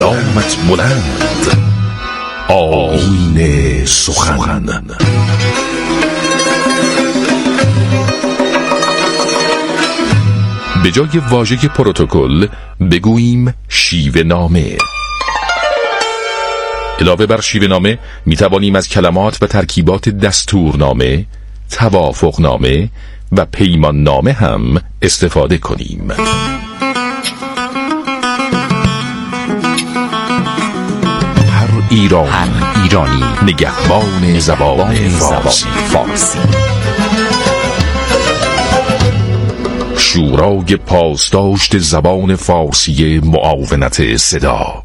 اقدامت بلند، آیین سخن. به جای واژه پروتکل بگوییم شیوه نامه. علاوه بر شیوه نامه می توانیم از کلمات و ترکیبات دستورنامه، توافقنامه و پیمان نامه هم استفاده کنیم. هر ایرانی نگهبان زبان فارسی. شورای پاسداشت زبان فارسی معاونت صدا.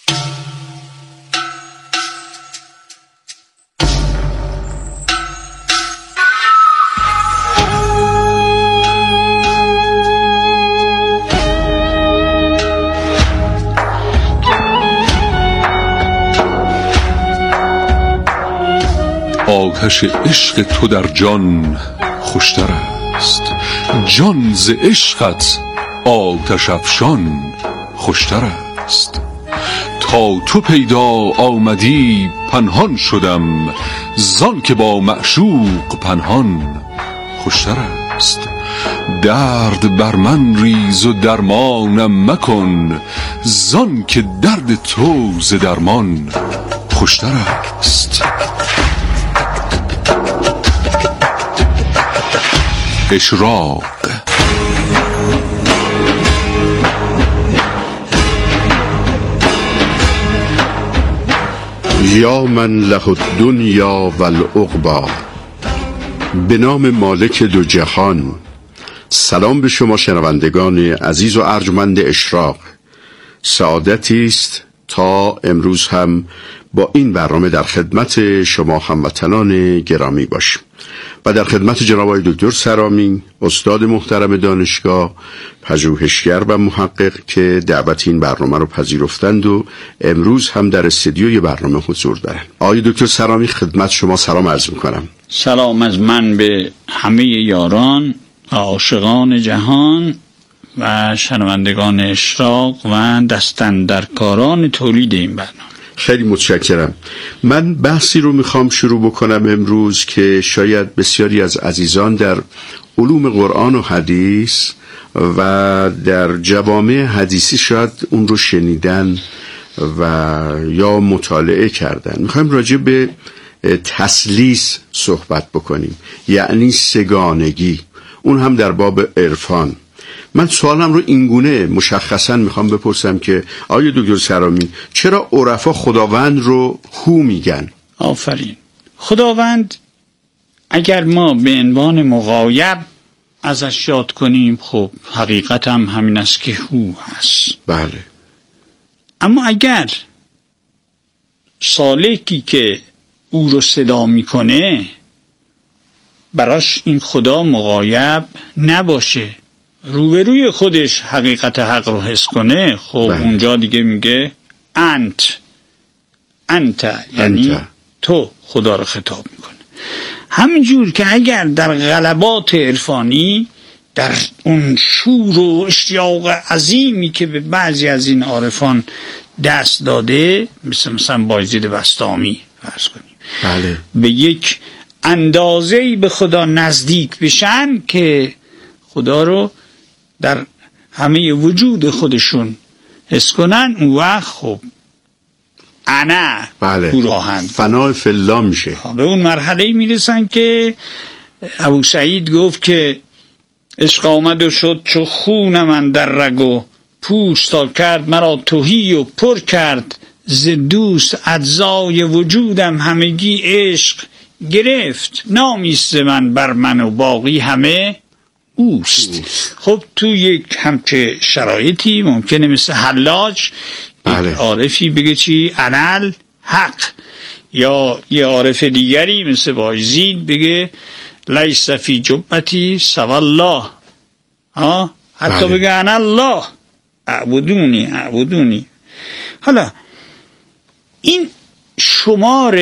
آتش عشق تو در جان خوشتر است، جان ز عشقت آتش افشان خوشتر است. تا تو پیدا آمدی پنهان شدم، زان که با معشوق پنهان خوشتر است. درد بر من ریز و درمانم مکن، زان که درد تو ز درمان خوشتر است. اشراق. یا من له الدنیا و العقبی. به نام مالک دو جهان. سلام به شما شنوندگان عزیز و ارجمند اشراق. سعادتی است تا امروز هم با این برنامه در خدمت شما هموطنان گرامی باشیم و در خدمت جناب آقای دکتر سرامی، استاد محترم دانشگاه، پژوهشگر و محقق که دعوت این برنامه رو پذیرفتند و امروز هم در استودیوی برنامه حضور دارند. آقای دکتر سرامی، خدمت شما سلام عرض می‌کنم. سلام از من به همه یاران و عاشقان جهان و شنوندگان اشراق و دستاندرکاران تولید این برنامه. خیلی متشکرم. من بحثی رو میخوام شروع بکنم امروز که شاید بسیاری از عزیزان در علوم قرآن و حدیث و در جوامع حدیثی شاید اون رو شنیدن و یا مطالعه کردن. میخوایم راجع به تثلیث صحبت بکنیم، یعنی سگانگی، اون هم در باب عرفان. من سوالم رو اینگونه مشخصا میخوام بپرسم که آقای دکتر سرامی، چرا عرفا خداوند رو هو میگن؟ آفرین. خداوند اگر ما به عنوان مغایب ازش یاد کنیم، خب حقیقت هم همین است که هو هست. بله. اما اگر سالکی که او رو صدا میکنه براش این خدا مغایب نباشه، روبروی خودش حقیقت حق رو حس کنه، خب اونجا دیگه میگه انت یعنی تو خدا رو خطاب میکنه. همینجور که اگر در غلبات عرفانی، در اون شور و اشتیاق عظیمی که به بعضی از این عارفان دست داده، مثلا بایزید بسطامی فرض کنیم، بله، به یک اندازه‌ای به خدا نزدیک بشن که خدا رو در همه وجود خودشون حس کنن، اون وقت خب انا راهند فنا فی الله میشه. به اون مرحله میرسن که ابو سعید گفت که عشق آمد و شد چو خون من در رگ و پوستا کرد مرا تهی و پر کرد، ز دوست اجزای وجودم همگی عشق گرفت، نامیست من بر من و باقی همه اوست. خب تو یک همچه شرایطی ممکنه مثل حلاج یک عارفی بگه چی؟ انال حق، یا یه عارف دیگری مثل بایزید بگه لیس فی جبتی سوا الله، حتی بگه انا الله اعبدونی. حالا این شمار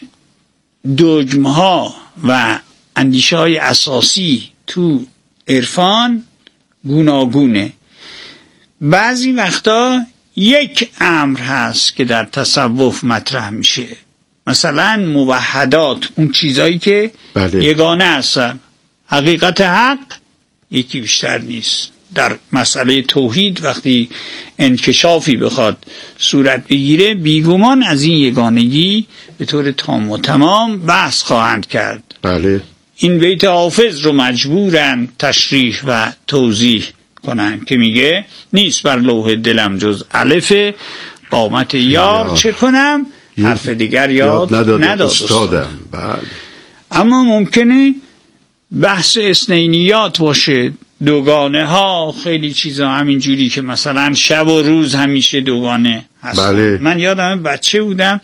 دگمها و اندیشه های اساسی تو عرفان گوناگونه. بعضی وقتا یک امر هست که در تصوف مطرح میشه، مثلا موحدات، اون چیزایی که یگانه هستن، حقیقت حق یکی بیشتر نیست. در مسئله توحید وقتی انکشافی بخواد صورت بگیره، بیگمان از این یگانگی به طور تام و تمام بحث خواهند کرد. بله. این بیت حافظ رو مجبورن تشریح و توضیح کنن که میگه نیست بر لوح دلم جز الف، قامت یار چه کنم، حرف دیگر یاد نداد استادم. بله. اما ممکنه بحث اثنینیات باشه، دوگانه ها، خیلی چیزا همینجوری که مثلا شب و روز همیشه دوگانه هست. بله. من یادم بچه بودم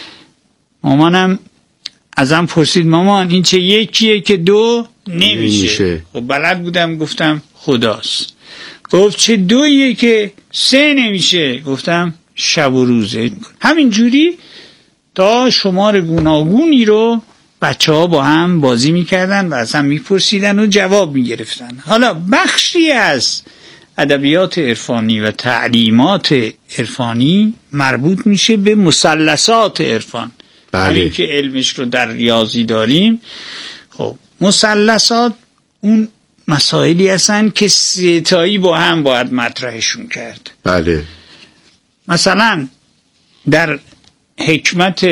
مامانم ازم پرسید مامان این چه یکیه که دو نمیشه. خب بلد بودم گفتم خداست. گفت چه دویه که سه نمیشه؟ گفتم شب و روزه. همینجوری تا شمار گوناگونی رو بچه ها با هم بازی میکردن و از هم میپرسیدن و جواب میگرفتن. حالا بخشی از ادبیات عرفانی و تعلیمات عرفانی مربوط میشه به مثلثات عرفان. همین که علمش رو در ریاضی داریم. خب مثلثات اون مسائلی هستن که ستایی با هم باید مطرحشون کرد. بله. مثلا در حکمت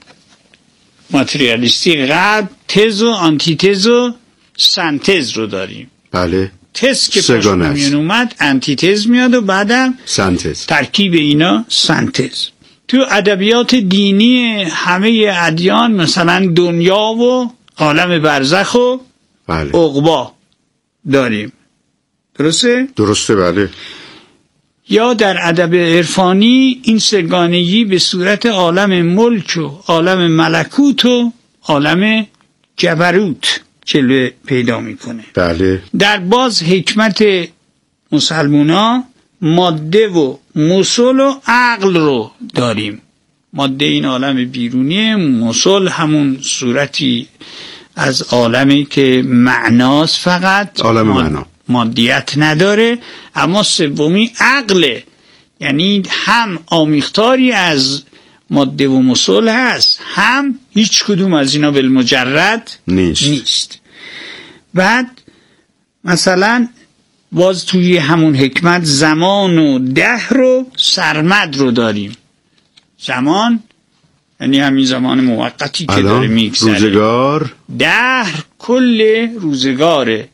ماتریالیستی غرب تز و آنتیتز و سنتز رو داریم. بله. تز که پاشون میان اومد، آنتیتز میاد و بعدم سنتز. ترکیب اینا سنتز. تو ادبیات دینی همه ادیان مثلا دنیا و عالم برزخ و عقبا داریم. درسته؟ درسته. بله. یا در ادب عرفانی این سگانگی به صورت عالم ملک و عالم ملکوت و عالم جبروت جلوه پیدا میکنه. بله. در باز حکمت مسلمونا ماده و مسل و عقل رو داریم. ماده این عالم بیرونی، مسل همون صورتی از عالمی که معناست، فقط عالم معنا، مادیت نداره. اما سومی عقله، یعنی هم آمیختاری از ماده و مسل هست، هم هیچ کدوم از اینا بالمجرد نیست. بعد مثلا باز توی همون حکمت زمان و دهر و سرمد رو داریم. زمان یعنی همین زمان موقتی که داره میگذره. روزگار. دهر کل روزگاره،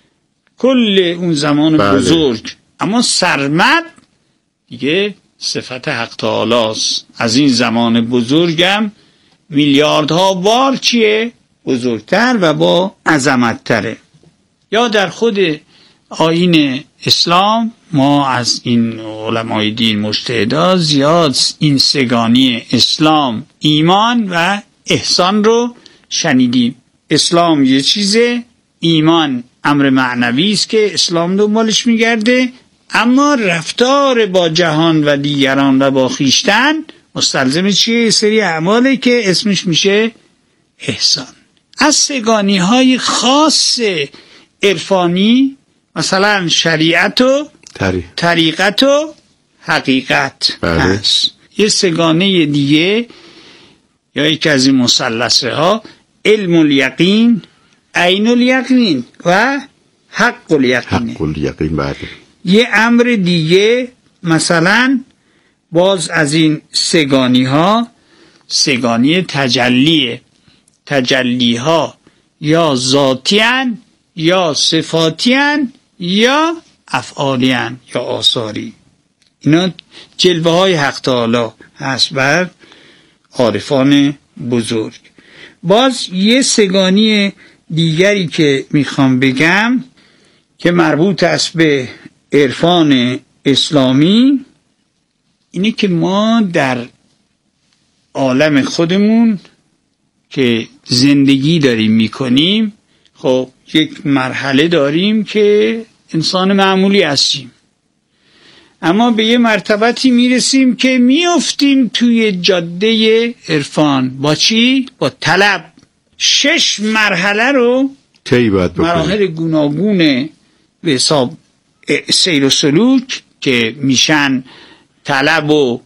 کل اون زمان بزرگ. اما سرمد دیگه صفت حق تعالی است. از این زمان بزرگم میلیاردها بار چیه؟ بزرگتر و با عظمت تره. یا در خود آیین اسلام ما از این علمای دین مجتهدا زیاد این سگانی اسلام، ایمان و احسان رو شنیدیم. اسلام یه چیزه، ایمان امر معنوی است که اسلام دنبالش میگرده، اما رفتار با جهان و دیگران و با خویشتن مستلزم چیه؟ سری اعماله که اسمش میشه احسان. از سگانی های خاص عرفانی مثلا شریعت و طریقت و حقیقت هست. یه سگانه دیگه یا یکی از این مثلثه ها علم الیقین، عین الیقین و حق الیقین. حق الیقین. بله. یه امر دیگه مثلا باز از این سگانی ها سگانی تجلیه. تجلی ها یا ذاتیان یا صفاتیان یا افعالیان یا آثاری. اینا جلوه های حق تعالی هست بر عارفان بزرگ. باز یه سگانی دیگری که میخوام بگم که مربوط است به عرفان اسلامی اینه که ما در عالم خودمون که زندگی داریم میکنیم، خب یک مرحله داریم که انسان معمولی هستیم، اما به یه مرتبتی میرسیم که میافتیم توی جاده عرفان. با چی؟ با طلب. 6 مرحله رو مراحل گوناگون به حساب سیر و سلوک که میشن طلب و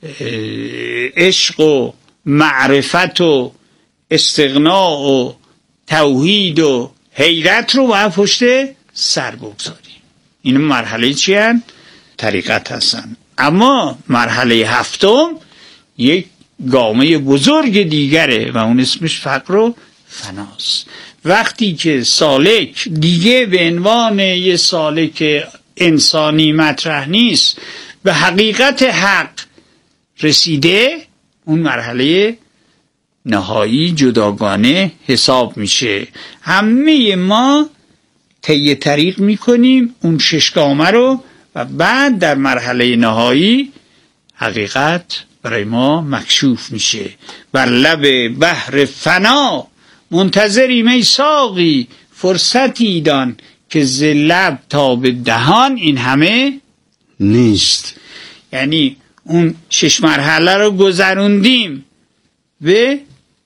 عشق و معرفت و استغنا و توحید و حیرت رو باید پشت سر بگذاریم. این مرحله چی هست؟ طریقت هستن. اما مرحله هفتم یک گامه بزرگ دیگره و اون اسمش فقر و فناست. وقتی که سالک دیگه به عنوان یه سالک انسانی مطرح نیست، به حقیقت حق رسیده، اون مرحله نهایی جداگانه حساب میشه. همه ما طی طریق میکنیم اون 6 گامه رو و بعد در مرحله نهایی حقیقت برای ما مکشوف میشه. بر لب بحر فنا منتظریم ای ساقی، فرصتی دان که ز لب تا به دهان این همه نیست. یعنی اون 6 مرحله رو گذروندیم، به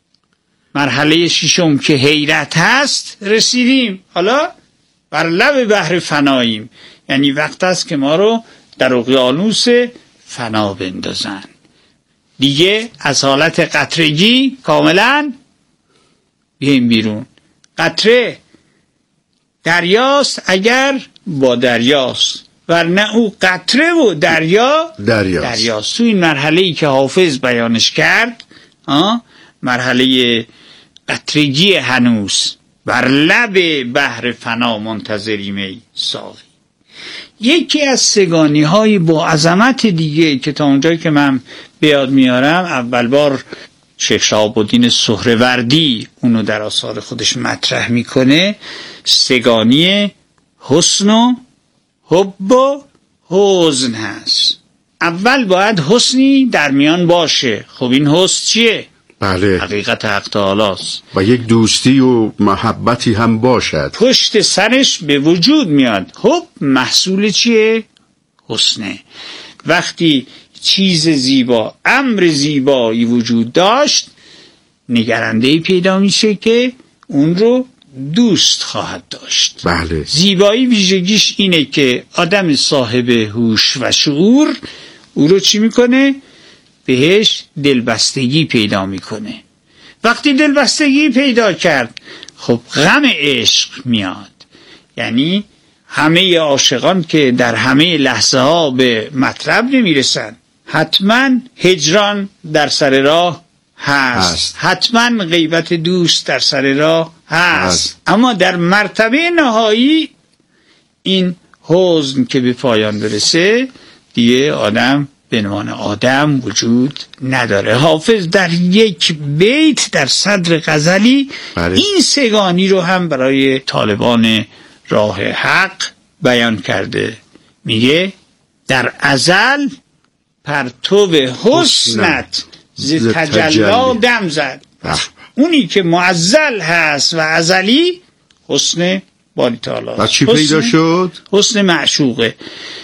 مرحله 6م که حیرت هست رسیدیم. حالا بر لب بحر فناییم، یعنی وقت است که ما رو در اقیانوس فنا بندازن. دیگه از حالت قطرگی کاملا بیایم بیرون. قطره دریاست اگر با دریاست، ورنه او قطره و دریاست. تو این مرحله‌ای که حافظ بیانش کرد، مرحله قطرگی هنوز بر لب بحر فنا منتظریم ای ساقی. یکی از سگانی های با عظمت دیگه که تا اونجایی که من بیاد میارم، اول بار شیخ شهاب الدین سهروردی اونو در آثار خودش مطرح میکنه، سگانی حسن و حب و حزن هست. اول باید حسنی در میان باشه. خب این حسن چیه؟ بله، حقیقت حق تعالی است و یک دوستی و محبتی هم باشد پشت سرش به وجود میاد. خب محصول چیه؟ حسنه. وقتی چیز زیبا، امر زیبایی وجود داشت، نگرنده‌ای پیدا میشه که اون رو دوست خواهد داشت. بله. زیبایی ویژگیش اینه که آدم صاحب هوش و شعور او رو چی میکنه؟ بهش دلبستگی پیدا میکنه. وقتی دلبستگی پیدا کرد، خب غم عشق میاد. یعنی همه عاشقان که در همه لحظه ها به مطلب نمیرسن، حتما هجران در سر راه هست. حتما غیبت دوست در سر راه هست. اما در مرتبه نهایی این حزن که به پایان برسه، دیگه آدم به عنوان آدم وجود نداره. حافظ در یک بیت در صدر غزلی این سگانی رو هم برای طالبان راه حق بیان کرده. میگه در ازل پرتو حسنت ز تجلی دم زد. اونی که معزل هست و ازلی، حسن باری تعالی. و چی پیدا شد؟ حسن معشوقه.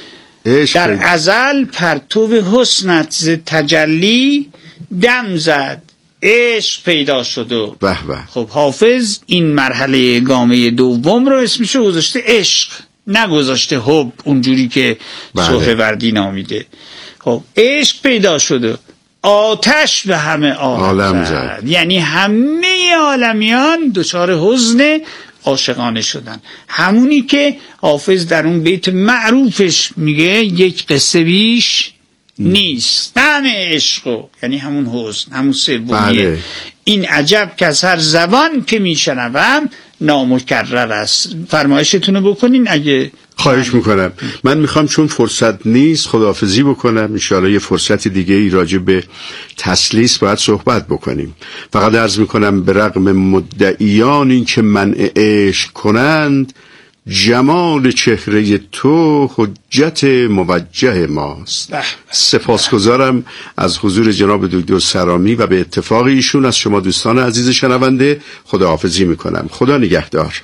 در ازل پرتو حسنت ز تجلی دم زد، عشق پیدا شد. و خب حافظ این مرحله گامه دوم رو اسمشو گذاشته عشق، نگذاشته حب اونجوری که سهروردی نامیده. خب عشق پیدا شد، آتش به همه عالم زد. یعنی همه عالمیان دچار حزن عاشقانه شدن. همونی که حافظ در اون بیت معروفش میگه یک قصه بیش نیست، همه عشقو، یعنی همون حزن، همون سومیه. این عجب که از هر زبان که میشنوم نامکرر است. فرمایشتونو بکنین اگه. خواهش میکنم. من میخوام چون فرصت نیست خداحافظی بکنم. انشاءالله یه فرصت دیگه ای راجع به تسلیس باید صحبت بکنیم. فقط عرض میکنم به رغم مدعیان این که منع عشق کنند، جمال چهره تو حجت موجه ماست. سپاسگزارم از حضور جناب دکتر سرامی و به اتفاق ایشون از شما دوستان عزیز شنونده خداحافظی میکنم. خدا نگهدار.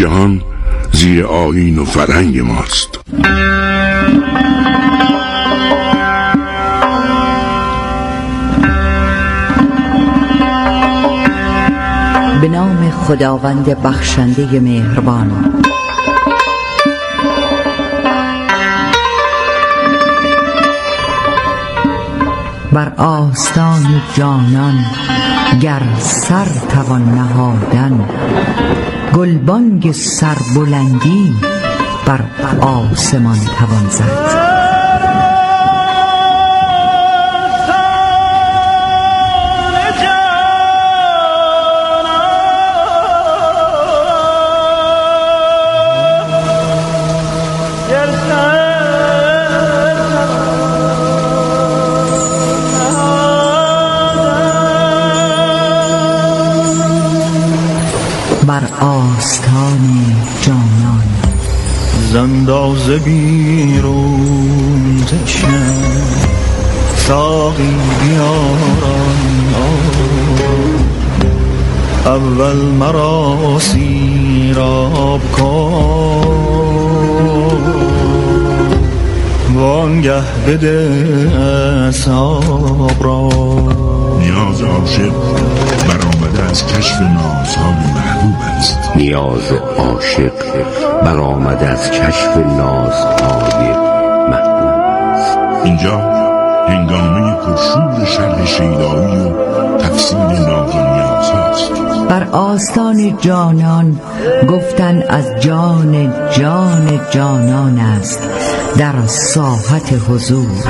جهان زیر آیین و فرهنگ ماست. به نام خداوند بخشنده مهربان. بر آستان جانان گر سر توان نهادن، گلبانگ سربلندی بر آسمان توان زد. بر آستان جانان زنداز بیرون تشنه، ساقی بیاران اول مرا سیراب کن، وانگه بده اصحاب را. نیاز عاشق برآمده از کشف نازهای محبوب است. نیاز عاشق برآمده از کشف نازهای محبوب است. اینجا هنگامه پرشور شرح شیدایی و تفسیر ناز و نیاز هست. بر آستان جانان گفتن از جان جان جانان است در ساحت حضور.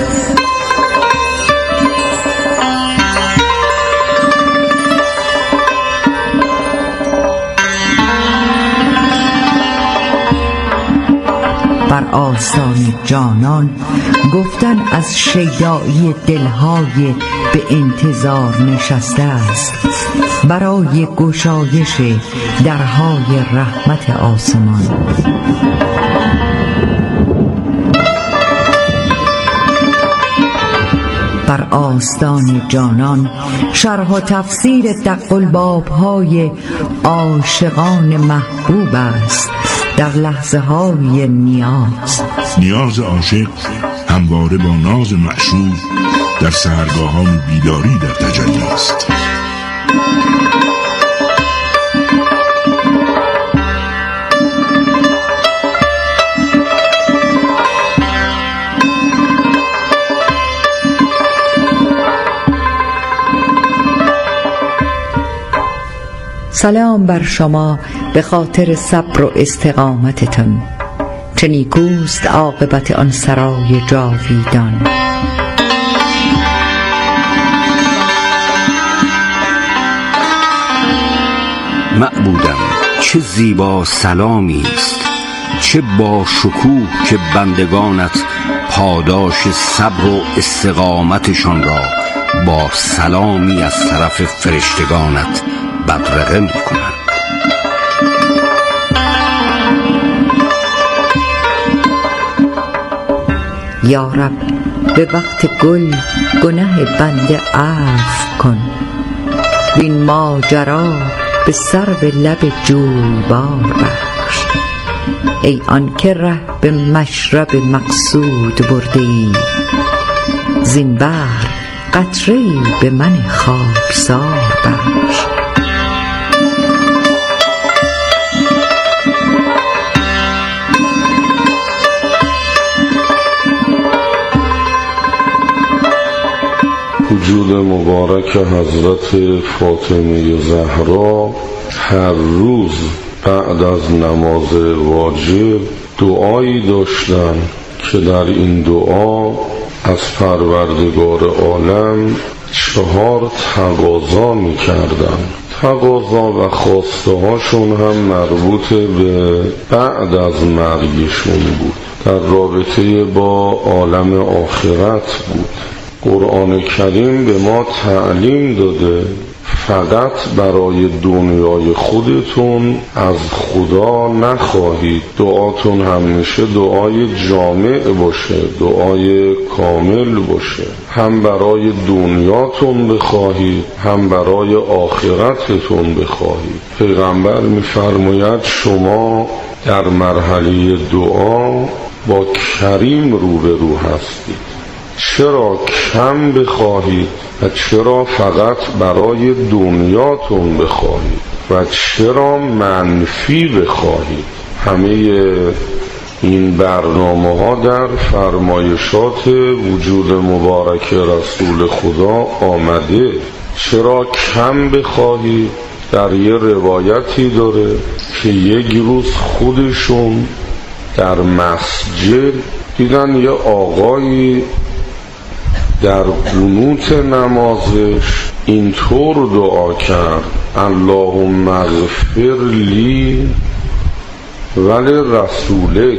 بر آستان جانان گفتن از شیدایی دلهای به انتظار نشسته است برای گشایش درهای رحمت آسمان. بر آستان جانان شرح و تفسیر دق الباب‌های عاشقان محبوب است در لحظه های نیاز. نیاز عاشق همواره با ناز معشوق در سحرگاهان بیداری در تجلی است. سلام بر شما به خاطر صبر و استقامتتان، چه نیکوست عاقبت آن سرای جاویدان. معبودم چه زیبا سلامی است، چه با شکوه که بندگانت پاداش صبر و استقامتشان را با سلامی از طرف فرشتگانت بدرقه می کنند. یا رب به وقت گل گناه بنده عفو کن، وین ماجرا به سرو لب جویبار بخش. ای آن که ره به مشرب مقصود برده ای، زین بحر قطره‌ای به من خاکسار بخش. وجود مبارک حضرت فاطمه زهرا هر روز بعد از نماز واجب دعایی داشتن که در این دعا از پروردگار عالم 4 تقاضا می‌کردن. تقاضا و خواسته هاشون هم مربوط به بعد از مرگشون بود، در رابطه با عالم آخرت بود. قرآن کریم به ما تعلیم داده فقط برای دنیای خودتون از خدا نخواهید. دعاتون همیشه دعای جامع باشه، دعای کامل باشه. هم برای دنیاتون بخواهید، هم برای آخرتتون بخواهید. پیغمبر می‌فرماید شما در مرحله دعا با کریم روبرو هستید. چرا کم بخواهید و چرا فقط برای دنیاتون بخواهید و چرا منفی بخواهید؟ همه این برنامه ها در فرمایشات وجود مبارک رسول خدا آمده. چرا کم بخواهید؟ در یه روایتی داره که یک روز خودشون در مسجد دیدن یه آقایی در قنوت نمازش اینطور دعا کرد: اللهم اغفر لی ولی رسولک،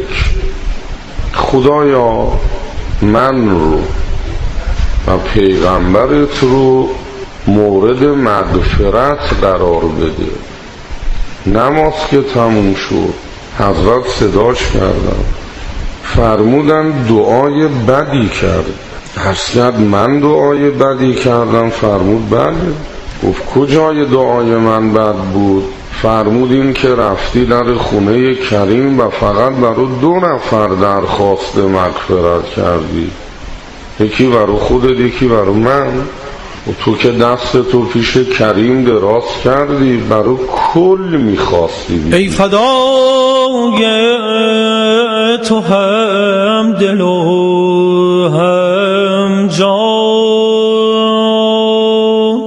خدایا من رو و پیغمبرت رو مورد مغفرت قرار بده. نماز که تموم شد حضرت صداش کردن، فرمودن دعای بدی کرد. حسنت من دعای بدی کردم؟ فرمود بله. گفت کجای دعای من بد بود؟ فرمودین که رفتی در خونه کریم و فقط برای 2 نفر درخواست مغفرت کردی، یکی برای خودت یکی برای من. و تو که دست تو پیش کریم دراز کردی برای کل میخواستی. ای فدای تو هم دل و هم جان،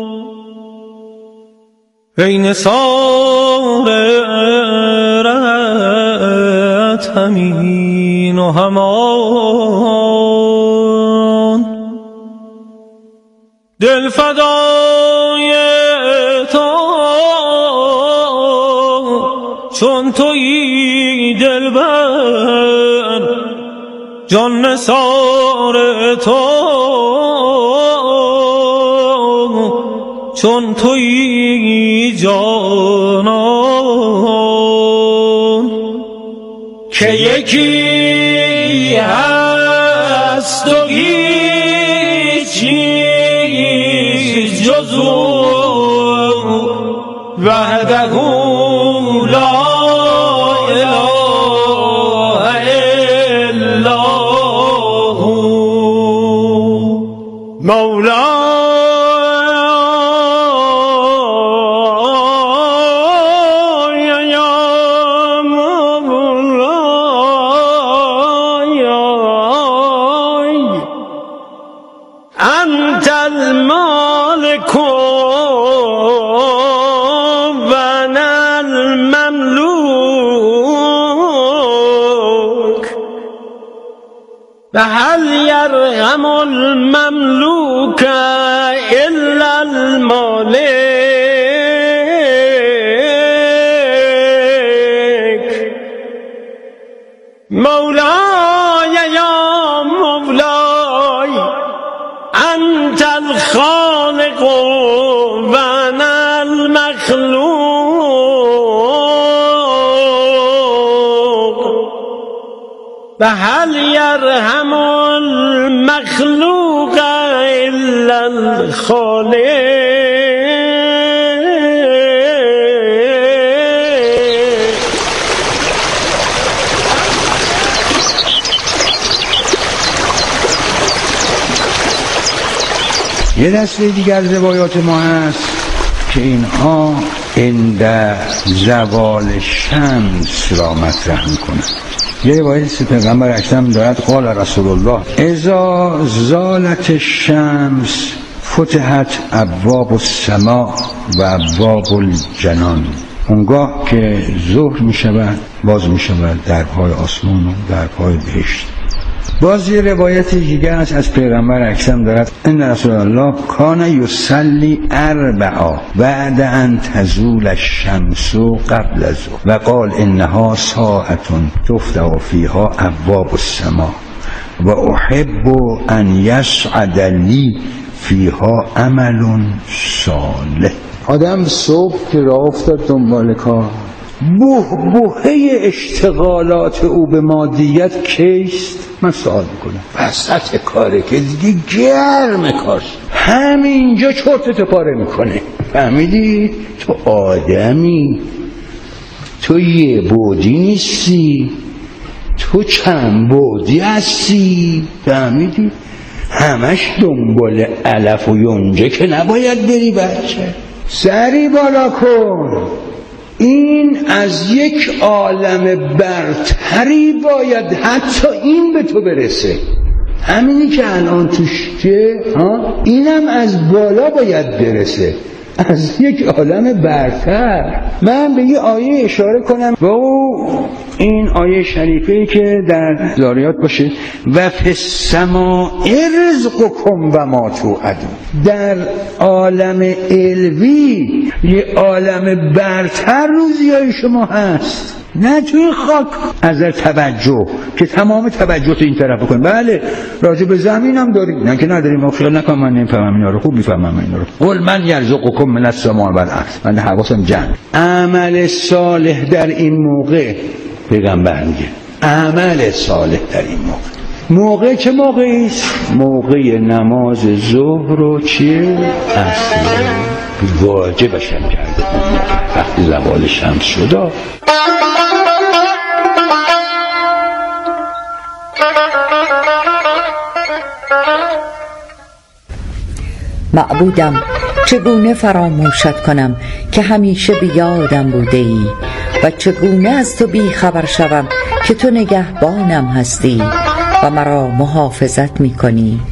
ای نثارت همین و همان، دل فدای تو چون تویی دلبر، جان نثار تو چون تویی جانان، که یکی هست و هیچی جز او وحده لا اله الا هو مولا. أنت المالك وأنا المملوك، فهل يرحم المملوك إلا المالك؟ مولاي يا مولاي أنت الخالق وأنا المخلوق، فهل يرحم المخلوق إلا الخالق؟ یه دسته دیگر از روایات ما هست که اینها عند زوال شمس را مطرح میکنند. یه روایت پیغمبر اکرم دارد قال رسول الله اذا زالت الشمس فتحت ابواب السماء و ابواب الجنان، اونگاه که ظهر میشود باز میشود درهای آسمان و درهای بهشت. باز یه روایت دیگه از پیغمبر اکرم دارد ان رسول الله کان یصلی 4 بعد ان تزول الشمس قبل الظهر و قال انها ساعه تفتح فيها ابواب السماء و احب ان يسعد لي فيها عمل صالح. آدم صبح که راه افتاد دنبال کار، بحبوحه اشتغالات او به مادیت کیست؟ من سوال میکنم. وسط کاره که دیگه گرم کار، همینجا چرتت پاره میکنه. فهمیدی؟ تو آدمی، تو یه بودی نیستی، تو چند بودی هستی. فهمیدی؟ همش دنبال علف و یونجه که نباید بری بچه. سری بالا کن. این از یک عالم برتری باید حتی این به تو برسه. همینی که الان توشه اینم از بالا باید برسه، از یک عالم برتر. من به یه آیه اشاره کنم و این آیه شریفه‌ای که در ذاریات باشه و فی السماء رزقکم و ما توعدون. در عالم علوی یه عالم برتر روزیای شما هست، نه توی خاک. از توجه که تمام توجه تو این طرف بکن. بله راجع به زمین هم داریم، نه که نداریم. خیال نکن من نمیفهمم اینا رو، خوب میفهمم اینا رو. قل من یرزقکم من السماء والارض. من حواسم جمع. عمل صالح در این موقع، پیغمبر میگه عمل صالح در این موقع چه موقعی است؟ موقع نماز ظهر رو چیه؟ اصلا واجبش هم کرده وقتی زوال شمس شد. معبودم چگونه فراموشت کنم که همیشه بیادم بوده ای و چگونه از تو بی خبر شوم که تو نگهبانم هستی و مرا محافظت می کنی.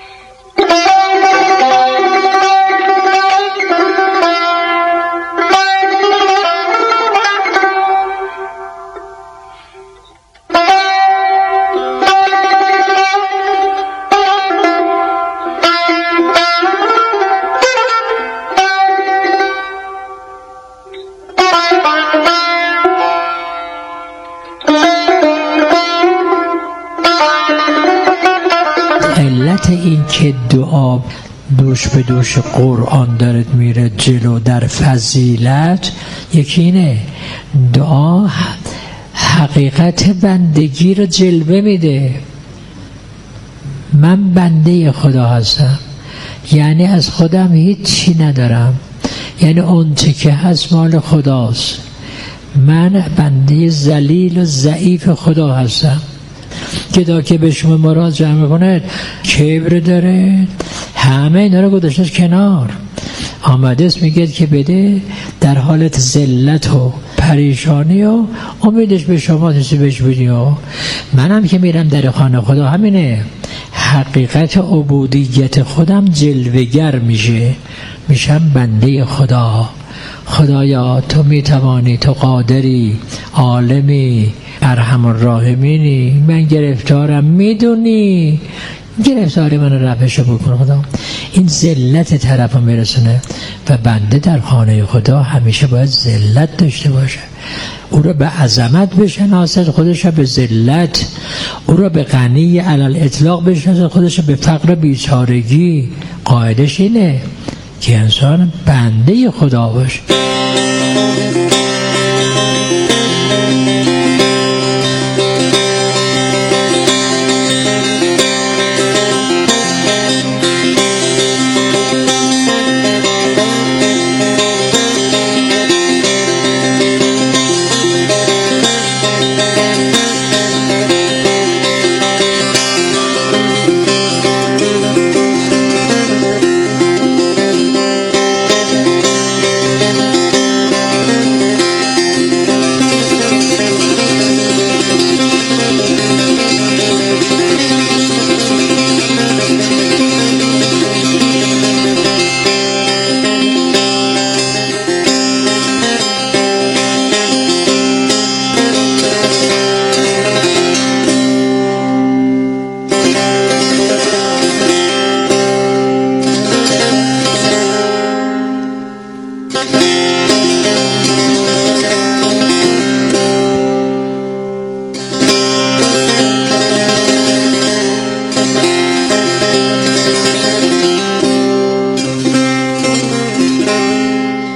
علت این که دعا دوش به دوش قرآن داره میره جلو در فضیلت، یکی اینه دعا حقیقت بندگی رو جلوه میده. من بنده خدا هستم، یعنی از خودم هیچی ندارم، یعنی اون چه که هست مال خداست. من بنده ذلیل و ضعیف خدا هستم. که به شما مراجعه میکنه کبر داره، همه اینا رو گذاشته کنار، آمده است میگه که بده در حالت ذلت و پریشانی و امیدش به شما تسی بهش بدی. و منم که میرم در خانه خدا همینه، حقیقت عبودیت خودم جلوگر میشم بنده خدا. خدایا تو میتوانی، تو قادری، عالمی، ارحم الراحمینی، من گرفتارم، میدونی گرفتاری من رفعش بکن خدا. این ذلت طرف رو میرسونه و بنده در خانه خدا همیشه باید ذلت داشته باشه، او رو به عظمت بشناسد، خودش رو به ذلت، او رو به غنی علل اطلاق بشناسد، خودش رو به فقر بیچارگی. قاعدش اینه که انسان بنده خدا باشه.